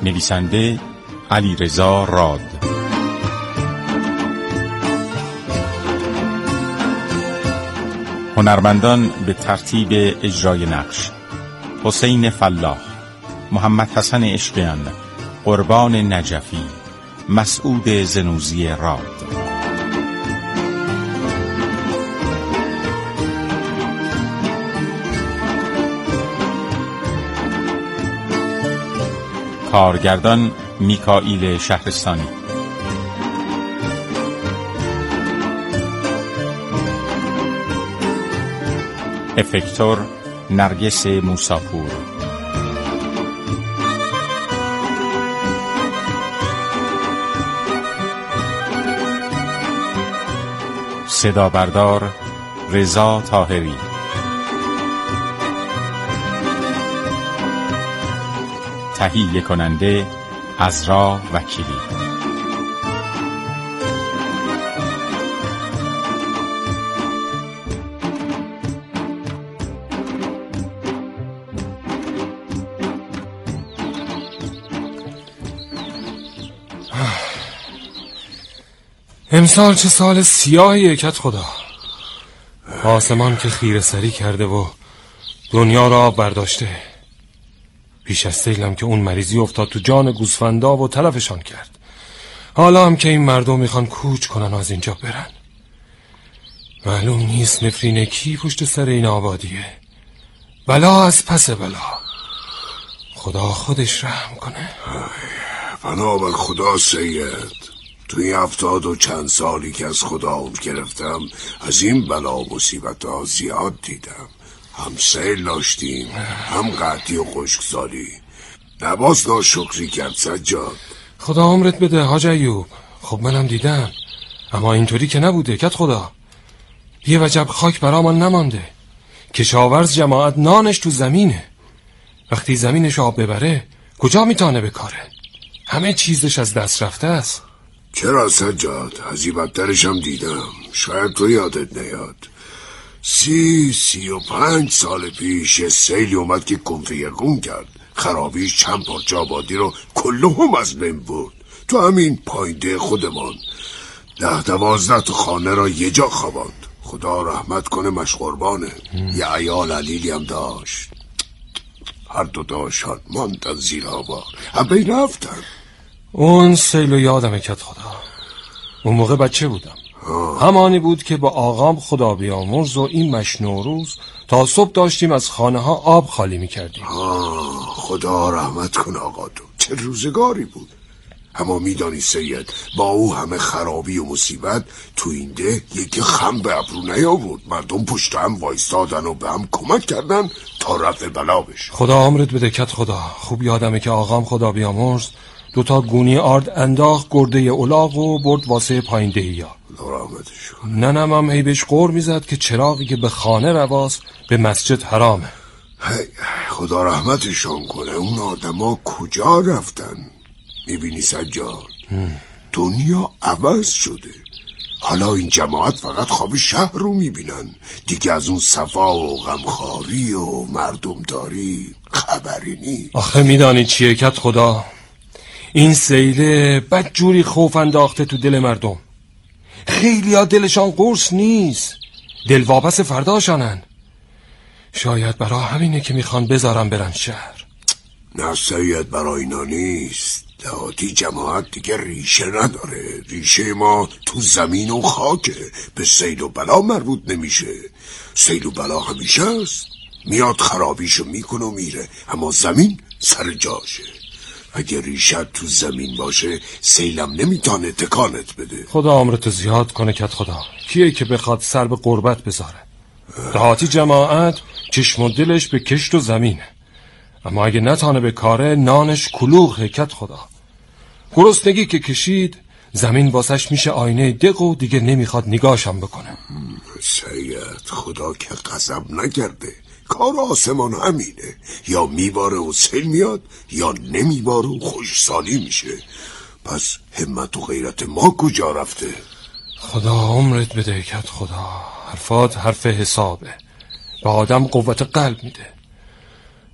نویسنده علیرضا راد، هنرمندان به ترتیب اجرای نقش: حسین فلاح، محمد حسن عشقیان، قربان نجفی، مسعود زنوزی راد. کارگردان میکائیل شهرستانی. افکتور نرگس موساپور. صدا بردار رضا طاهری. تهیه کننده عذرا وکیلی. امسال چه سال سیاهی کت خدا. آسمان که خیره سری کرده و دنیا را برداشته. پیش از سیلم که اون مریضی افتاد تو جان گوسفندا و تلفشان کرد. حالا هم که این مردم میخوان کوچ کنن از اینجا برن. معلوم نیست نفرین کی پشت سر این آبادیه. بلا از پس بلا. خدا خودش رحم کنه. بنابر خدا سید، توی 70 و چند سالی که از خدا عمر گرفتم از این بلا و مصیبت ها زیاد دیدم. هم سیل داشتیم، هم قحطی و خشکسالی. نباس ناشکری کرد سجاد. خدا عمرت بده حاج ایوب. خب منم دیدم، اما اینطوری که نبوده کت خدا. یه وجب خاک برامون نمانده. کشاورز جماعت نانش تو زمینه. وقتی زمینش آب ببره کجا میتانه بکاره؟ همه چیزش از دست رفته است. چرا سجاد؟ از این بدترش هم دیدم. شاید تو یادت نیاد. 35 سال پیش سیلی اومد که کنفیگون کرد. خرابیش چند پارچه آبادی رو کلهم از بین برد. تو همین پایده خودمان 10-12 تا خانه را یه جا خواباند. خدا رحمت کنه مشقربانه. یه عیال علیلی هم داشت. هر دو داشت ماندن زیر آبا، هم بین رفتن. اون سیلو یادمه کت خدا. اون موقع بچه بودم. همانی بود که با آقام خدا بیامرز و این مشنوروز تا صبح داشتیم از خانه ها آب خالی میکردیم. خدا رحمت کن آقا تو. چه روزگاری بود. اما میدانی سید، با او همه خرابی و مصیبت تو این ده یکی خم به ابرو نیاورد. مردم پشت هم وایستادن و به هم کمک کردن تا رفع بلا بشه. خدا عمرت بده کت خدا. خوب یادمه که آقام خدا بیامرز 2 گونی آرد انداخت گرده الاغ و برد واسه پاییندهی ها. ننم هم عیبش قور میزد که چراغی که به خانه رواست به مسجد حرامه. خدا رحمتشون کنه. اون آدم ها کجا رفتن؟ میبینی سجاد، دنیا عوض شده. حالا این جماعت فقط خواب شهر رو میبینن. دیگه از اون صفا و غمخواری و مردمداری خبری نیست. آخه میدانی چیه کت خدا؟ این سیله بدجوری خوف انداخته تو دل مردم. خیلی ها دلشان قرص نیست، دل واپس فرداشانن. شاید برای همینه که میخوان بذارن برن شهر. نه سید، برای اینا نیست. دهاتی جماعت دیگه ریشه نداره. ریشه ما تو زمین و خاکه. به سیل و بلا مربوط نمیشه. سیل و بلا همیشه است. میاد خرابیشو میکنه و میره، اما زمین سر جاشه. اگه ریشت تو زمین باشه سیلم نمیتونه تکانت بده. خدا عمرتو زیاد کنه کت خدا. کیه که بخواد سر به قربت بذاره؟ دهاتی جماعت چشم و دلش به کشت و زمینه، اما اگه نتانه به کاره نانش کلوغه کت خدا. گرسنگی که کشید زمین واسش میشه آینه دق و دیگه نمیخواد نگاهشم بکنه. سید، خدا که غضب نکرده. کار آسمان همینه، یا میباره و سیل میاد یا نمیباره و خشکسالی میشه. پس همت و غیرت ما کجا رفته؟ خدا عمرت بده کت خدا. حرفات حرف حسابه، به آدم قوت قلب میده.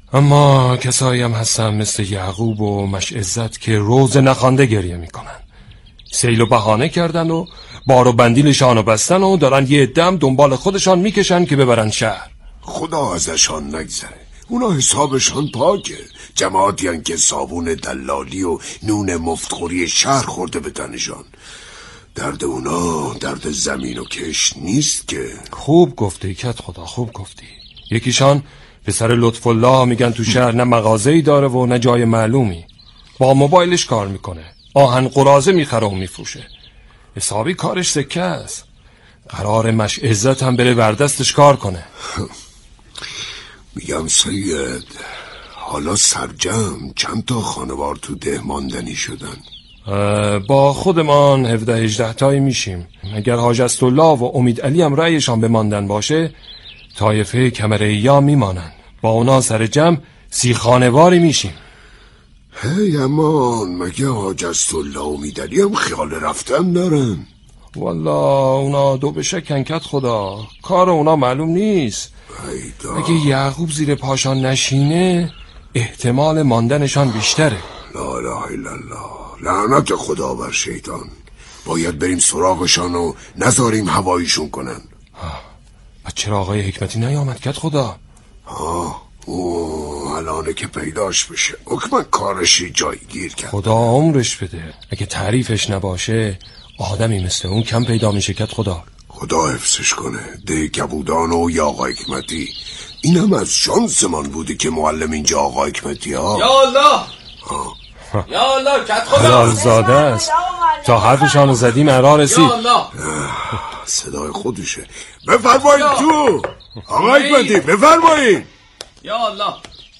اما کسایی هم هستن مثل یعقوب و مشعزت که روز نخوانده گریه میکنن. سیل و بهانه کردن و بار و بندیلشانو بستن و دارن یه دم دنبال خودشان میکشن که ببرن شهر. خدا ازشان نگذره، اونا حسابشان پاکه. جماعتی هن که صابون دلالی و نون مفتخوری شهر خورده به تنشان. درد اونا درد زمین و کش نیست که. خوب گفتی کت خدا، خوب گفتی. یکیشان پسر لطف الله میگن تو شهر نه مغازه‌ای داره و نه جای معلومی، با موبایلش کار میکنه، آهن قراضه میخره و میفروشه. حسابی کارش سکه است. قرار مشعزت هم بره وردستش کار کنه. میگم سید، حالا سرجم چند تا خانوار تو ده ماندنی شدن؟ با خودمان 17-18 تایی میشیم. اگر حاج اسدالله و امید علی هم رأیشان بماندن باشه، طایفه کمریا میمانن. با اونا سر جمع 30 خانواری میشیم. هی امان، مگه حاج اسدالله و امید علی هم خیال رفتن دارن؟ والا اونا دو به شکن کت خدا، کار اونا معلوم نیست. اگه یعقوب زیر پاشان نشینه احتمال ماندنشان بیشتره. لا اله الا الله، لعنت خدا بر شیطان. باید بریم سراغشان و نذاریم هوایشون کنن. و چرا آقای حکمتی نیامد کت خدا؟ الانه که پیداش بشه حکمت کارشی جایگیر کرد. خدا عمرش بده. اگه تعریفش نباشه آدمی مثل اون کم پیدا میشه کت خدا. خدا حفظش کنه. ده کبودان و یا آقا حکمتی، این هم از شانسمان بوده که معلم اینجا آقا حکمتی ها. یا الله یا الله کت خدا حلال زاده است. تا حرفشانو زدیم ارا رسید. یا الله صدای خودشه. بفرمایید تو آقا حکمتی، بفرمایید. یا الله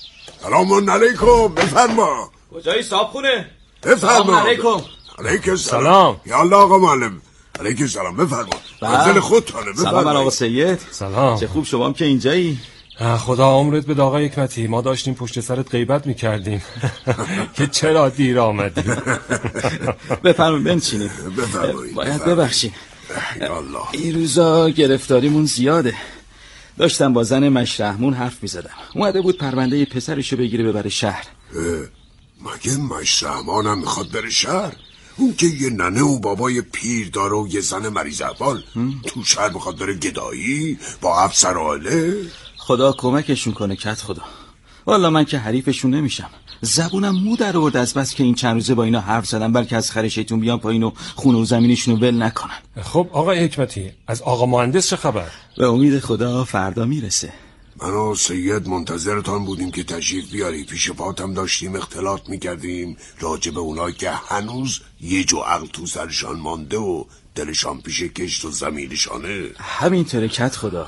سلام علیکم، بفرما. کجایی صاحب خونه؟ بفرما. سلام علیکم. علیکم سلام. یا الله آقا معلم. علیکم سلام، بفرما. منزل خودتانه، بفرما. سلام آقا سید. سلام. چه خوب شما هم که اینجایی. خدا عمرت بده آقا حکمتی. ما داشتیم پشت سرت غیبت میکردیم که چرا دیر آمدی. بفرمایید بنشینید. بفرمایید. باید ببخشید، یا الله. این روزا گرفتاریمون زیاده. داشتم با زن مشرحمون حرف میزدم، اومده بود پرونده پسرشو بگیره ببره شهر. مگه مشرحمانم میخواد بره شهر؟ اون که یه ننه و بابای پیر داره و یه زن مریض احوال، تو شهر میخواد بره گدایی با افسر عاله؟ خدا کمکشون کنه کت خدا. والا من که حریفشون نمیشم. زبونم مو در آورد از بس که این چند روزه با اینا حرف زدم، بلکه از خرشتون بیان پایین و خونه و زمینشونو ول نکنن. خب آقای حکمتی، از آقا مهندس چه خبر؟ به امید خدا فردا میرسه. من و سید منتظرتان بودیم که تشریف بیاری. پیش پاتم داشتیم اختلاط میکردیم راجع به اونایی که هنوز یه جو عقل تو سرشان مانده و دلشان پیش کشت و زمینشانه. همینطوره کت خدا.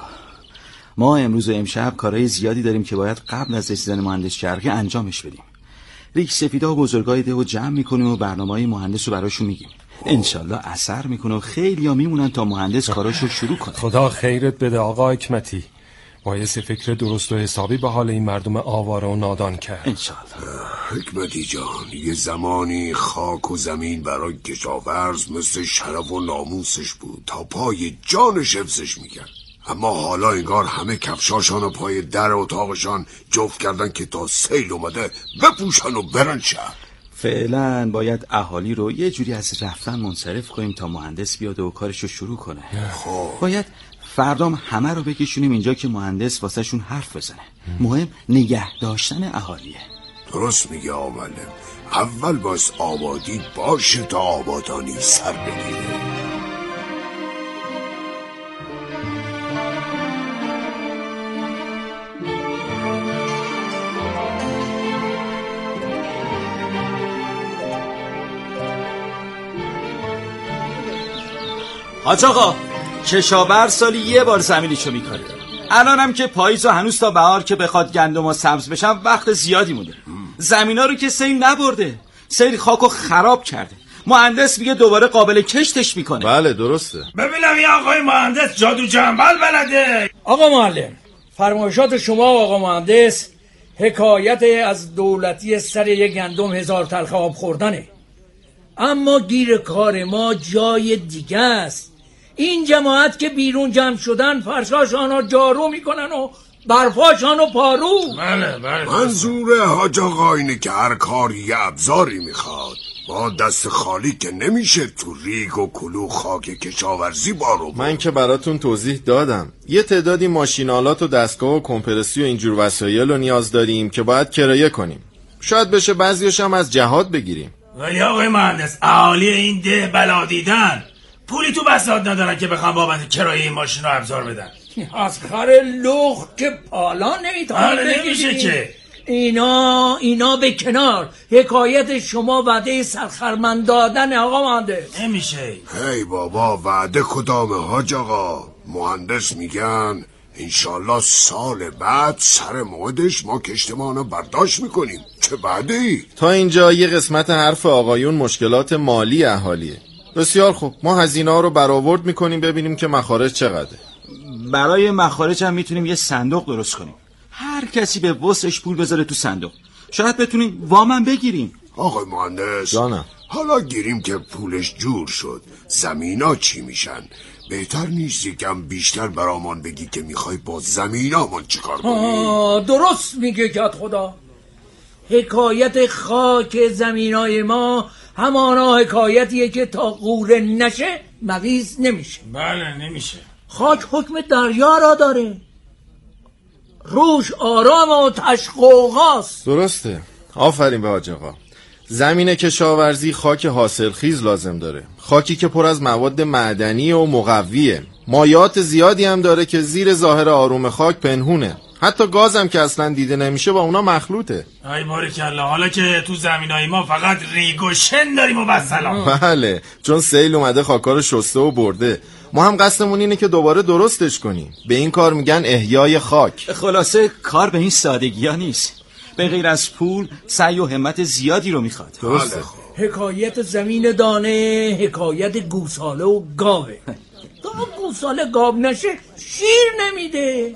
ما امروز و امشب کارهای زیادی داریم که باید قبل از رسیدن مهندس شرقی انجامش بدیم. ریک سفیدا و بزرگای ده و جمع میکنیم و برنامه‌های مهندس رو براشون میگیم. انشالله اثر میکنه و خیلی ها میمونن تا مهندس کاراشو شروع کنه. خدا خیرت بده آقا حکمتی. باعث فکر درست و حسابی به حال این مردم آواره و نادان کرد. انشالله. حکمتی جان، یه زمانی خاک و زمین برای کشاورز مثل شرف و ناموسش بود، تا پای جانش حفظش میکرد. اما حالا انگار همه کفشاشان و پای در اتاقشان جفت کردن که تا سیل اومده بپوشن و برن شهر. فعلا باید اهالی رو یه جوری از رفتن منصرف کنیم تا مهندس بیاد و کارشو شروع کنه. باید فردام همه رو بکشونیم اینجا که مهندس واسه شون حرف بزنه. مهم نگه داشتن اهالیه. درست میگه آمالم. اول باز آبادی باشه تا آبادانی سر بگیره. حاج آقا، کشاورز سالی یه بار زمینشو میکاره. الانم که پاییز و هنوز تا بهار که بخواد گندم و سبز بشن وقت زیادی مونده. زمینا رو که سیل نبرده، سیل خاکو خراب کرده. مهندس میگه دوباره قابل کشتش میکنه. بله درسته. ببینم یه آقای مهندس جادو جنبل بلده. آقا معلم، فرمایشات شما و آقا مهندس حکایت از دولتی سر یک گندم 1000 تلخ آب خوردنه. اما گیر کار ما جای دیگه است. این جماعت که بیرون جمع شدن فرشاشانا جارو میکنن و برفاشان و پارو. بله. منظور حاج آقا اینه که هر کاری یه ابزاری میخواد. با دست خالی که نمیشه تو ریگ و کلو خاک کشاورزی بارو. من که براتون توضیح دادم یه تعدادی ماشینالات و دستگاه و کمپرسی و اینجور وسایل رو نیاز داریم که باید کرایه کنیم. شاید بشه بعضیش هم از جهاد بگیریم. ولی آقای مهندس، اهالی این ده بلا دیدن پولی تو بساط ندارن که بخوام بابت کرایه این ماشین رو ابزار بدن. از خر لخت که پالا نمیتونه نمیشه که. اینا به کنار. حکایت شما وعده سرخرمند دادن آقا مهندس. نمیشه. هی بابا، وعده کدامه حاج آقا؟ مهندس میگن انشالله سال بعد سر موعدش ما کشتمان رو برداشت میکنیم. چه وعده ای؟ تا اینجا یه قسمت حرف آقایون مشکلات مالی اهالیه. بسیار خوب، ما هزینه ها رو برآورد میکنیم ببینیم که مخارج چقدره. برای مخارج هم میتونیم یه صندوق درست کنیم. هر کسی به وسعش پول بذاره تو صندوق. شاید بتونیم وامم بگیریم. آقای مهندس جانم. حالا گیریم که پولش جور شد، زمینا چی میشن؟ بهتر نیست یکم بیشتر برامان بگی که میخوای با زمینامون چیکار کنی؟ درست میگه کت خدا. حکایت خاک زمینای ما همانا حکایتیه که تا قوره نشه مویز نمیشه. بله نمیشه. خاک حکم دریا را داره، روش آرام و تشقوقاست. درسته، آفرین به حاج آقا. زمین کشاورزی خاک حاصلخیز لازم داره، خاکی که پر از مواد معدنی و مقویه. مایعات زیادی هم داره که زیر ظاهر آروم خاک پنهونه. حتی گاز هم که اصلا دیده نمیشه با اونا مخلوطه. ای باریکالله، حالا که تو زمینای ما فقط ریگ و شن داریم و بسلام. بله، چون سیل اومده خاکا رو شسته و برده. ما هم قصدمون اینه که دوباره درستش کنیم. به این کار میگن احیای خاک. خلاصه کار به این سادگی ها نیست. به غیر از پول سعی و همت زیادی رو میخواد. درسته. حکایت زمین دانه حکایت گوساله و گاوه. تا گوساله گاو نشه شیر نمیده.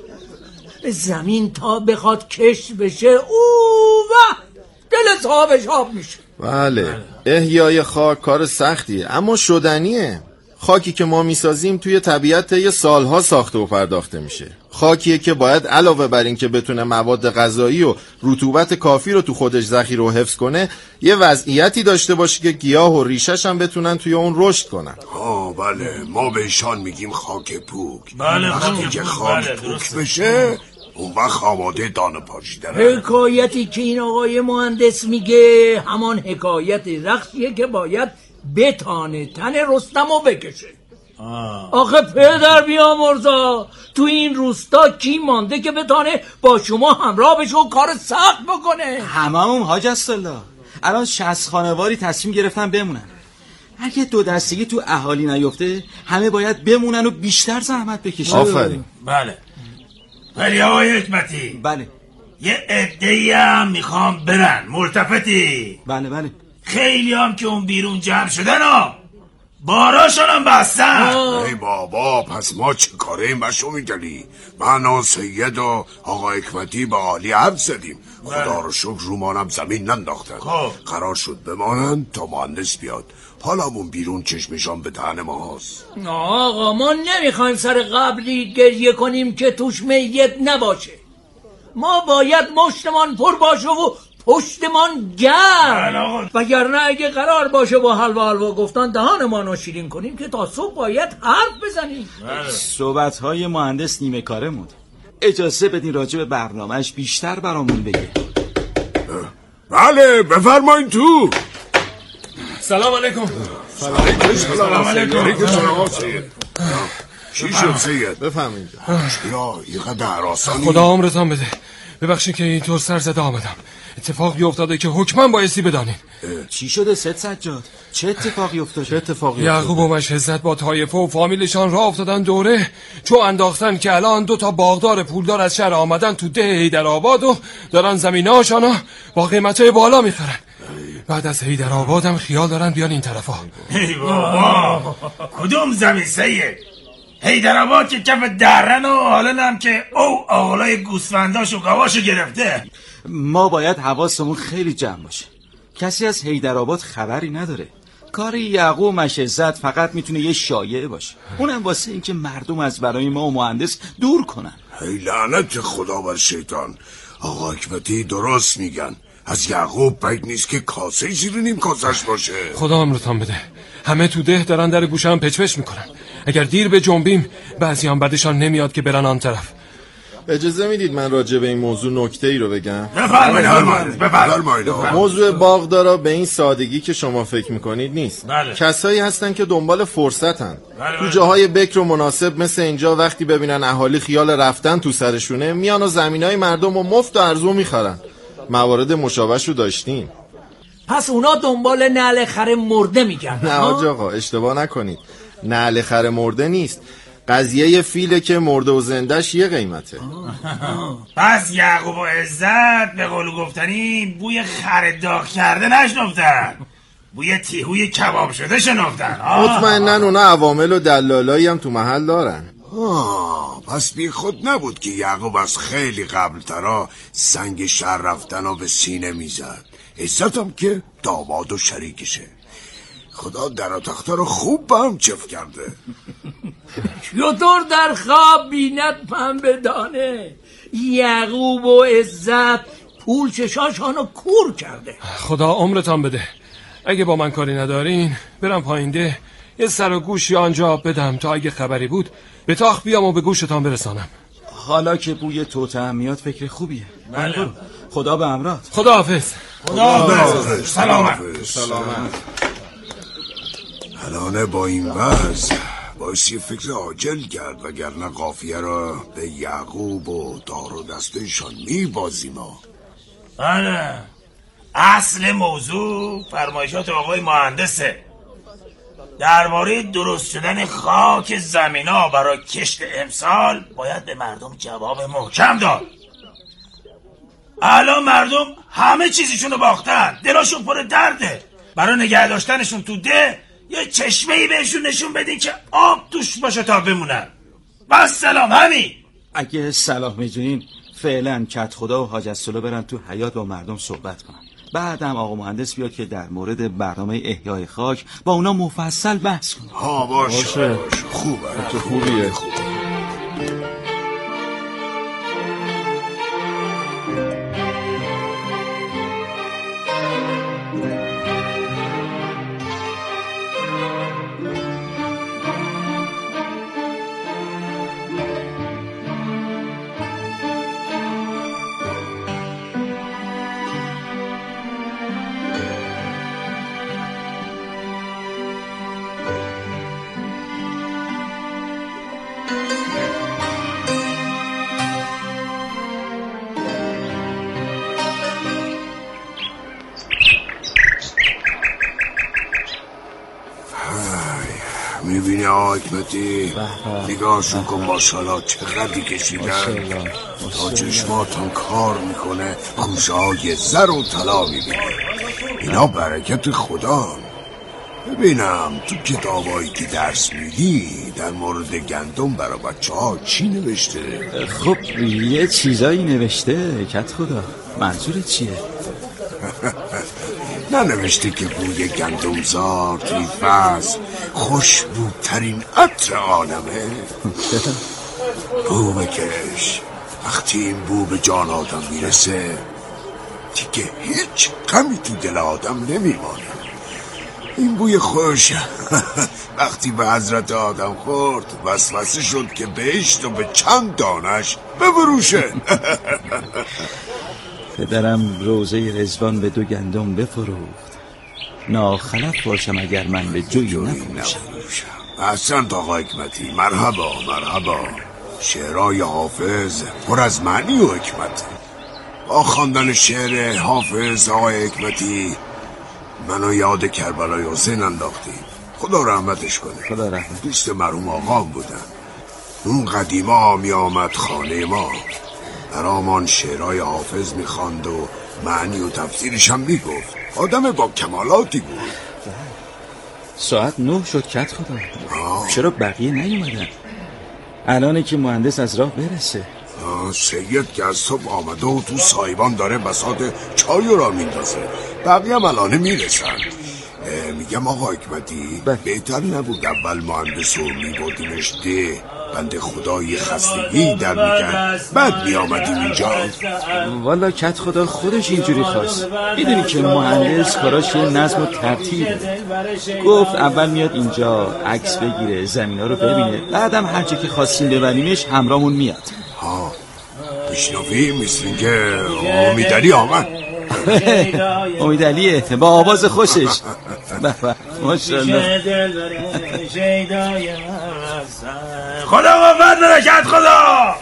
زمین تا بخواد کشت بشه و دل صاحبش آب میشه. بله، احیای خاک کار سختیه اما شدنیه. خاکی که ما میسازیم توی طبیعت یه سالها ساخته و پرداخته میشه. خاکیه که باید علاوه بر این که بتونه مواد غذایی و رطوبت کافی رو تو خودش ذخیره و حفظ کنه، یه وضعیتی داشته باشه که گیاه و ریشش هم بتونن توی اون رشد کنن. بله، ما بهشان میگیم خاک پوک. بله، وقتی که خاک پوک بشه اون وقت آماده دانه پاشیدن. حکایتی که این آقای مهندس میگه همان حکایت رختیه که باید بتانه تن رستمو بکشه. آخه پدر بیامرزا، تو این روستا کی مانده که بتانه با شما همراه بشه و کار سخت بکنه؟ هممون حاج عبدالله. الان 60 خانواری تصمیم گرفتن بمونن. اگه دو دستگی تو اهالی نیفته همه باید بمونن و بیشتر زحمت بکشن. آفرین. بله. ولی آقای حکمتی، بله. یه عده‌ای هم میخوام برن ملتفتی. بله. خیلی هم که اون بیرون جمع شدن باراشون هم بستن. ای بابا، پس ما چه کاره این بشو میگلی؟ من و سید و آقا حکمتی به عالی حرف زدیم. خدا رو شکر رومانم زمین ننداختن. قرار شد بمانن تا مهندس بیاد. حالمون بیرون چشمشان به دهن ما هست. آقا ما نمیخوایم سر قبلی گریه کنیم که توش میت نباشه. ما باید مشتمان پر باشه و پشتمان گرم. وگرنه اگه قرار باشه با حلوا گفتن دهانمان رو شیرین کنیم که تا صبح باید حرف بزنیم. صحبت‌های مهندس نیمه کاره موند. اجازه بدین راجع به برنامه‌اش بیشتر برامون بگه. بله، بفرمایین تو. سلام علیکم. سلام علیکم. چی شد سید؟ بفهمید. یا اینقدر هراسانی؟ خدا عمرتان بده. ببخشید که اینطور سر زده آمدم. اتفاقی افتاده که حکماً بایستی بدانین. چی شده سید سجاد؟ چه اتفاقی افتاده؟ یعقوب و مشعزت با طایفه و فامیلشان راه افتادن دوره، چو انداختن که الان 2 باغدار پولدار از شهر آمدن تو ده حیدرآباد و دارن زمیناشانو با قیمتای بالا میخرن. بعد از حیدرآباد هم خیال دارن بیان این طرفا. ای بابا، کدوم زمین سید؟ حیدرآباد که کف درن و حالا هم که آقلای گوسفنداش و گواشو گرفته. ما باید حواسمون خیلی جمع باشه. کسی از حیدرآباد خبری نداره. کار یعقوب و مشعزت فقط میتونه یه شایعه باشه، اونم واسه اینکه مردم از برای ما و مهندس دور کنن. ای لعنت خدا بر شیطان. آقا حکمتی درست میگن، از یعقوب بعید نیست که کاسه زیر نیم کاسش باشه. خدا امرتان بده. همه تو ده دارن در گوشم پچ میکنن. اگر دیر به جنبیم بعضی هم بعدشان نمیاد که برن آن طرف. اجازه میدید من راجع به این موضوع نکته ای رو بگم؟ بفرمایید. موضوع باغدارا به این سادگی که شما فکر میکنید نیست. بله. کسایی هستن که دنبال فرصتن. بله. تو جاهای بکر و مناسب مثل اینجا وقتی ببینن اهالی خیال رفتن تو سرشونه، میان و زمینای مردم رو مفت و ارزو میخرن. موارد مشابهش رو داشتیم. پس اونا دنبال نعل خر مرده میگن؟ نه حاج آقا اشتباه نکنید، نعل خر مرده نیست. قضیه فیله که مرده و زندش یه قیمته. پس یعقوب و عزت به قول گفتنی بوی خر داغ کرده نشنفتن، بوی تیهوی کباب شده شنفتن. مطمئنن اونا عوامل و دلالایی هم تو محل دارن. پس بی خود نبود که یعقوب از خیلی قبل ترا سنگ شهر رفتن و به سینه میزد. عزت هم که داماد و شریکشه. خدا در و تخته رو خوب به هم چف کرده. چطور در خواب بیند پنبه دانه؟ یعقوب و عزت پول چشاشانو کور کرده. خدا عمرتان بده. اگه با من کاری ندارین برم پایین ده یه سر و گوشی آنجا بدم تا اگه خبری بود به تاخ بیام و به گوشتان برسانم. حالا که بوی توته میاد فکر خوبیه. بله. خدا به امرات. خدا حافظ. سلامت. الان با این وضع باعثی فکر عاجل کرد، وگرنه قافیه را به یعقوب و دار و دستشان میبازیم. بله. اصل موضوع فرمایشات آقای مهندسه درباره درست شدن خاک زمینا برای کشت امسال. باید به مردم جواب محکم داد. الان مردم همه چیزشون رو باختن، دلاشون پر درده. برای نگه داشتنشون تو ده یه چشمه‌ای بهشون نشون بدین که آب توش باشه تا بمونن. بس سلام. همین. اگه صلاح میدونین فعلا کت خدا و حاج الصلح برن تو حیاط با مردم صحبت کنن. بعدم آقا مهندس بیاد که در مورد برنامه احیای خاک با اونا مفصل بحث کنه. باشه. خوبه. خوبیه. میبینی آقا حکمتی؟ نگاهشون کن ماشاءالله چقدری کشیدن. تا چشماتون کار میکنه خوشه های زر و طلا میبینی. اینا برکت خدا. ببینم تو کتابایی که درس میدی در مورد گندم برای بچه ها چی نوشته؟ خب یه چیزایی نوشته کت خدا. منظورت چیه؟ ننوشته که بوی گندمزار توی فصل خوشبوترین عطر عالمه؟ بو بکش. وقتی این بو به جان آدم میرسه دیگه هیچ غمی تو دل آدم نمیمانه. این بوی خوش وقتی به حضرت آدم خورد وسوسه شد که بهشت و به چند دانش بفروشه. پدرم روزه رضوان به 2 گندم بفروخت. ناخلف باشم اگر من به جوی نفروشم. احسنت آقا حکمتی. مرحبا. شعرهای حافظ پر از معنی و حکمت. با خواندن شعر حافظ آقای حکمتی منو یاد کربلای حسین انداختی. خدا رحمتش کنه. خدا رحمت. دوست مرحوم آقام بودن. اون قدیما می آمد خانه ما، برامان شعرهای حافظ میخواند و معنی و تفسیرش هم میگفت. آدم با کمالاتی بود. ساعت 9 شد کت خدا. چرا بقیه نیومدن؟ الانه که مهندس از راه برسه. سید که از صبح آمده و تو سایبان داره بساط چای را میندازه. بقیه هم الانه میرسن. میگم آقا حکمتی بهتر نبود اول مهندس رو میبردیمش ده بنده خدای خستگی در میکرد بعد میامدیم اینجا. والا کت خدا خودش اینجوری خواست. میدونی که مهندس کاراش یه نظم و ترتیبه. گفت اول میاد اینجا عکس بگیره، زمینا رو ببینه، بعدم هر جا که خواستیم ببریمش همراهمون میاد. ها بشنوی مثل که امیدعلی آمد. امیدعلیه با آواز خوشش. ماشاءالله. خدا قوت بده کت خدا.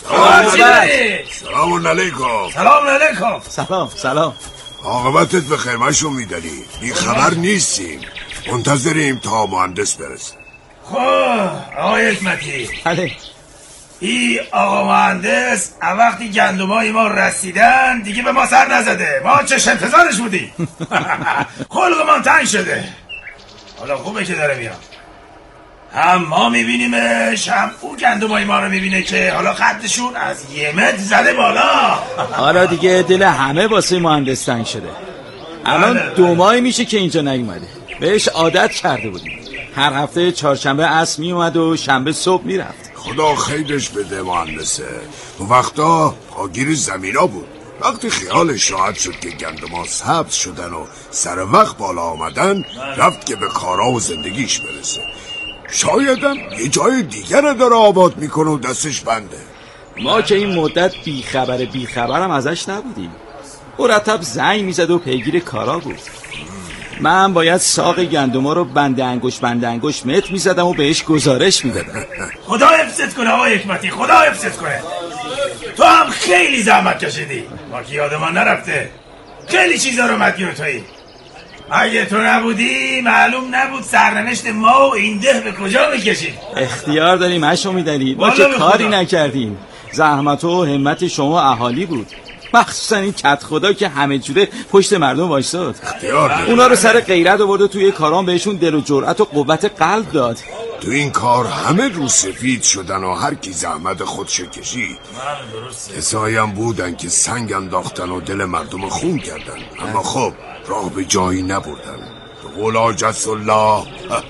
سلام علیکم. سلام علیکم. سلام. عاقبتت بخیر مش امیدعلی. بی خبر نیستیم، منتظریم تا مهندس برسه. خب آقای حکمتی، بله. این آقا مهندس وقتی گندمای ما رسیدن دیگه به ما سر نزده. ما چش انتظارش بودیم. خلقمان تنگ شده. حالا خوبه که داره میاد. هم ما میبینیمش، هم او گندمای ما رو میبینه که حالا خطشون از 1 متر زده بالا. حالا دیگه دل همه واسه مهندس تنگ شده. الان 2 ماه میشه که اینجا نیومده. بهش عادت کرده بودیم. هر هفته چهارشنبه عصر میومد و شنبه صبح میرفت. خدا خیرش بده مهندسه. اون وقتا پاگیر زمینا بود. وقتی خیالش راحت شد که گندما سبز شدن و سر وقت بالا آمدن، رفت که به کارا و زندگیش برسه. شایدم یه جای دیگر داره آباد میکنه و دستش بنده. ما که این مدت بیخبرم ازش نبودیم. مرتب زنگ میزد و پیگیر کارا بود. من باید ساق گندما رو بند انگشت متر میزدم و بهش گزارش میدادم. خدا حفظت کنه آقای حکمتی، خدا حفظت کنه. تو هم خیلی زحمت کشیدی، ما که یادمان نرفته. خیلی چیزا رو مدیون تویی. اگه تو نبودی معلوم نبود سرنوشت ما و این ده به کجا میکشید. اختیار داریم هش امیدعلی، ما که کاری نکردیم. زحمت و همت شما اهالی بود، مخصوصا این کت خدا که همه جوره پشت مردم وایساد. اونا رو سر غیرت آورد و توی کاران بهشون دل و جرأت و قوت قلب داد. تو این کار همه رو سفید شدن و هر کی زحمت خودشو کشید. کسایی هم بودن که سنگ انداختن و دل مردم خون کردن، اما خب راه به جایی نبردن. به قول حاجت الله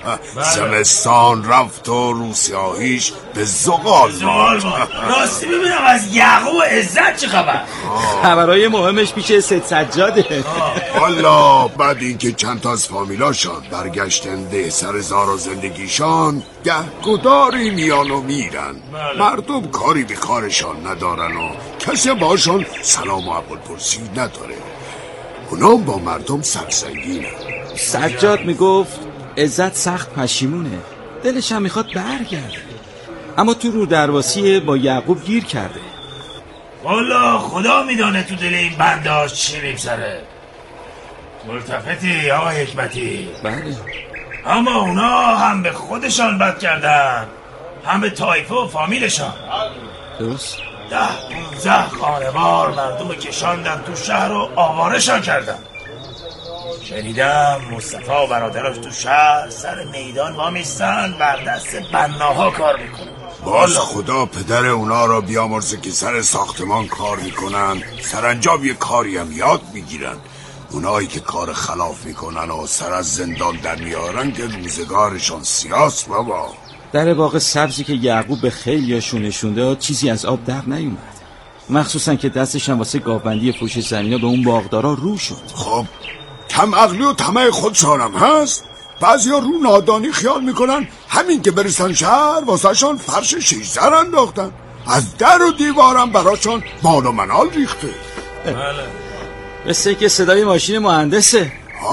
زمستان رفت و روسیاهیش به زغال ماند. راستی ببینم از یعقوب و عزت چه خبر؟ خبرهای مهمش پیش سید سجاده. والا بعد اینکه چند تا از فامیلاشان برگشتن ده سر زار و زندگیشان، گهگداری میان و میرن. مردم کاری به کارشان ندارن و کسی باشان سلام و احوالپرسی نداره. اونا با مردم سرسنگینه. سجاد میگفت عزت سخت پشیمونه، دلش هم میخواد برگرده، اما تو رو درواسی با یعقوب گیر کرده. والا خدا میدانه تو دل این بنداش چی میگذره. ملتفتی آقای حکمتی. بله. اما اونا هم به خودشان بد کردن، هم به طایفه و فامیلشان. درست. 10-15 خانوار مردم کشاندن تو شهر و آوارشان کردن. شنیدم مصطفی و برادراش تو شهر سر میدان وامیستن، بر دست بناها کار میکنن. باز خدا پدر اونا را بیامرزه که سر ساختمان کار میکنن، سرانجام یه کاری هم یاد میگیرن. اونایی که کار خلاف میکنن و سر از زندان در میارن که روزگارشان سیاس بابا. در باغ سبزی که یعقوب به خیلیاشون نشونده چیزی از آب در نیومد، مخصوصا که دستش هم واسه گاوبندی فروش زمینا به اون باغدارا رو شد. خب کم عقلی و طمع خودشانم هست. بعضیا رو نادانی خیال میکنن همین که برسن شهر واسه شان فرش 16 انداختن، از در و دیوارم براشان مال و منال ریخته. بله. مثل که صدای ماشین مهندسه.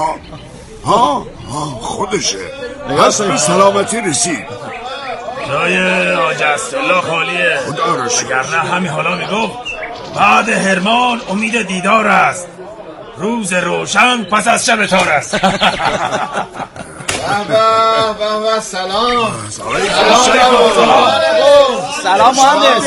ها خودشه. پس به سلامتی رسید. جای حاج عبدالله خالیه. خدا را شکر. اگر نه همین حالا میگفت بعد هرمان امید دیدار است، روز روشن پس از شب تار است. سلام. سلام مهندس.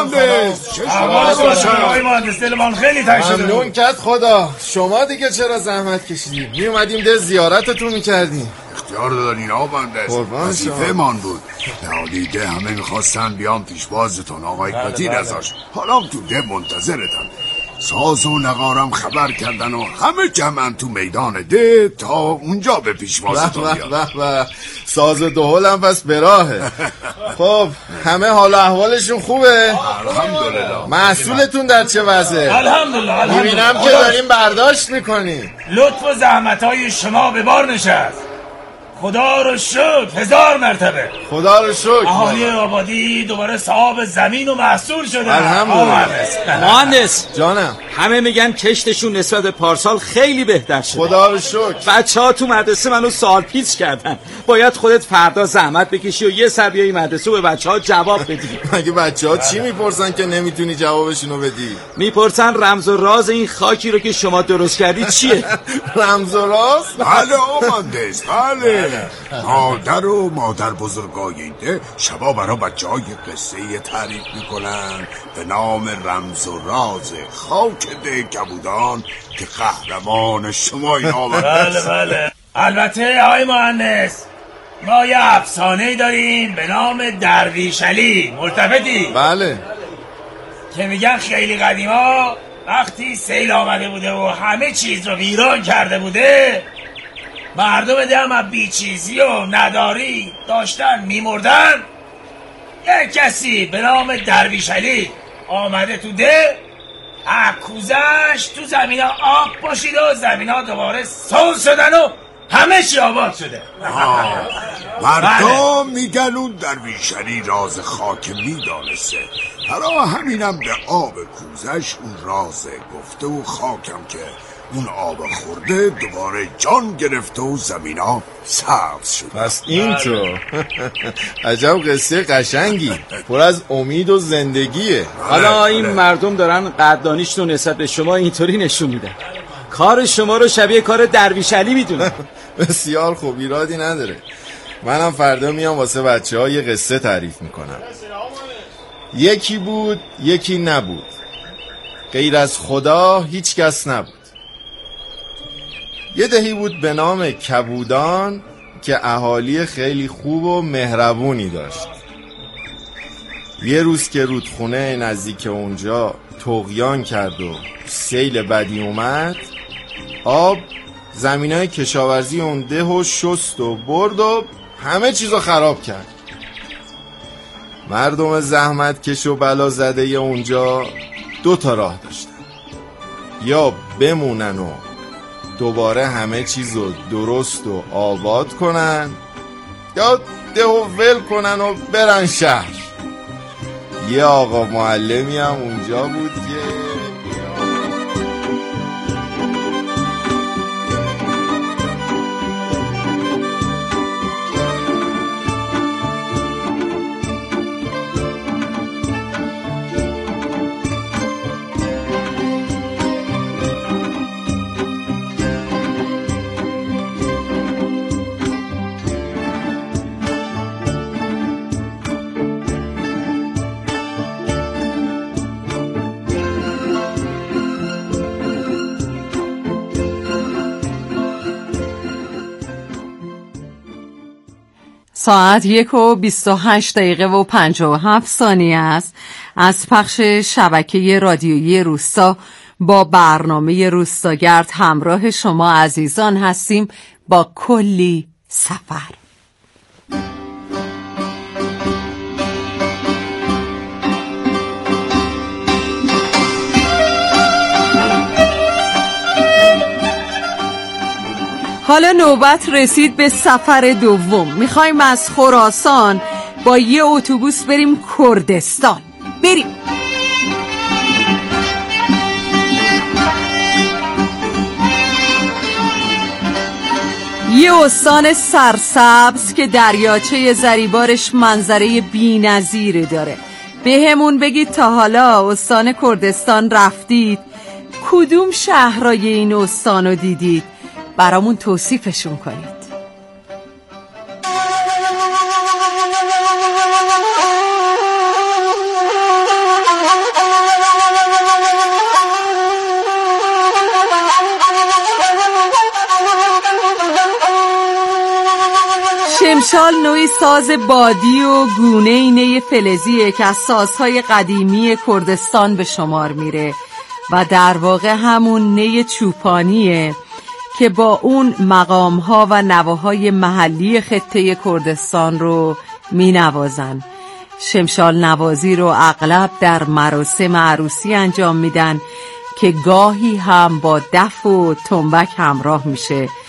آقای مهندس دلمان خیلی تنگ شده. ممنون کت خدا. شما دیگه چرا زحمت کشیدیم؟ می اومدیم ده زیارتتون میکردیم. اختیار دادین آقا مهندس، وظیفه مان بود. نهادیده همه میخواستن بیان پیشبازتون. آقای حکمتی نذاشت. حالا تو ده منتظرتم. ساز و نقارم خبر کردن و همه جمعن تو میدان ده تا اونجا به پیشواز تو بیاد. ساز و دهل هم پس براهه. خب همه حال و احوالشون خوبه؟ الحمدلله. محصولتون در چه وضعه؟ الحمدلله. میبینم که داریم برداشت میکنی. لطف و زحمتهای شما به بار نشست. خدا رو شکر 1000 مرتبه. خدا رو شکر. اهالی آبادی دوباره صاحب زمین و محصول شدن. الحمدلله. مهندس جانم. همه میگن کشتشون نسبت به پارسال خیلی بهتر شده. خدا رو شکر. بچه‌ها تو مدرسه منو سوال پیچ کردن. باید خودت فردا زحمت بکشی و یه سر بیای مدرسه و به بچه‌ها جواب بدی. مگه بچه‌ها چی میپرسن که نمیتونی جوابشونو بدی؟ میپرسن رمز و راز این خاکی رو که شما درست کردی چیه؟ رمز و راز؟ بله مهندس، بله. مادر و مادر بزرگای این ده شبا برای بچه های قصه تعریف میکنن به نام رمز و راز خاک ده کبودان که قهرمان شما این آمده. بله. البته آقای مهندس ما یه افسانه داریم به نام درویش علی. ملتفتی؟ بله. که میگن خیلی قدیما وقتی سیل آمده بوده و همه چیز رو ویران کرده بوده، مردم ده هم از بیچیزی و نداری داشتن میمردن. یک کسی به نام درویش علی آمده تو ده، عکوزش تو زمین ها آب باشید و زمین ها دوباره سوز شدن و همه چی آباد شده. مردم میگن اون درویش علی راز خاک میدانسته، برای همینم به آب کوزش اون راز گفته و خاکم که اون آب خورده دوباره جان گرفته و زمینا سبز شد. پس اینطور. عجب قصه قشنگی، پر از امید و زندگیه. حالا این مردم دارن قدردانیشون نسبت به شما اینطوری نشون میدن. کار شما رو شبیه کار درویش علی میدونن. بسیار خوب، ایرادی نداره. منم فردا میام واسه بچه‌ها یه قصه تعریف میکنم. یکی بود یکی نبود، غیر از خدا هیچ کس نبود. یه دهی بود به نام کبودان که اهالی خیلی خوب و مهربونی داشت. یه روز که رودخونه نزدیک اونجا طغیان کرد و سیل بدی اومد، آب زمینای کشاورزی اون ده و شست و برد و همه چیزو خراب کرد. مردم زحمت کش و بلا زده اونجا 2 تا راه داشتن، یا بمونن و دوباره همه چیزو درست و آباد کنن، یا ده و ول کنن و برن شهر. یه آقا معلمی هم اونجا بود که ساعت 1:28:57 است. از پخش شبکه رادیویی روستا با برنامه روستاگرد همراه شما عزیزان هستیم با کلی سفر. حالا نوبت رسید به سفر دوم. میخوایم از خراسان با یه اتوبوس بریم کردستان. بریم. یه استان سرسبز که دریاچه زریبارش منظره بی‌نظیری داره. بهمون بگید تا حالا استان کردستان رفتید؟ کدوم شهرهای این استان رو دیدید؟ برامون توصیفشون کنید. شمشال نوعی ساز بادی و گونه نی فلزیه که از سازهای قدیمی کردستان به شمار میره و در واقع همون نی چوپانیه که با اون مقام‌ها و نواهای محلی خطه کردستان رو می نوازن. شمشال نوازی رو اغلب در مراسم عروسی انجام میدن که گاهی هم با دف و تنبک همراه میشه